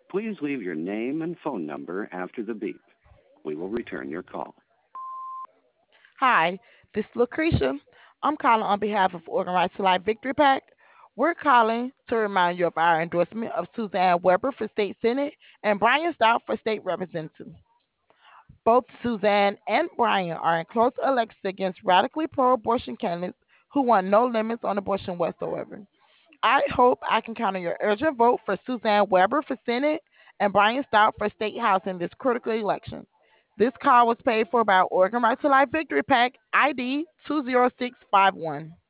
Please leave your name and phone number after the beep. We will return your call. Hi, this is Lucretia. I'm calling on behalf of Organ Rights to Life Victory PAC. We're calling to remind you of our endorsement of Suzanne Weber for State Senate and Brian Stout for State Representative. Both Suzanne and Brian are in close elections against radically pro abortion candidates who want no limits on abortion whatsoever. I hope I can count on your urgent vote for Suzanne Weber for Senate and Brian Stout for State House in this critical election. This call was paid for by Oregon Right to Life Victory PAC ID 20651.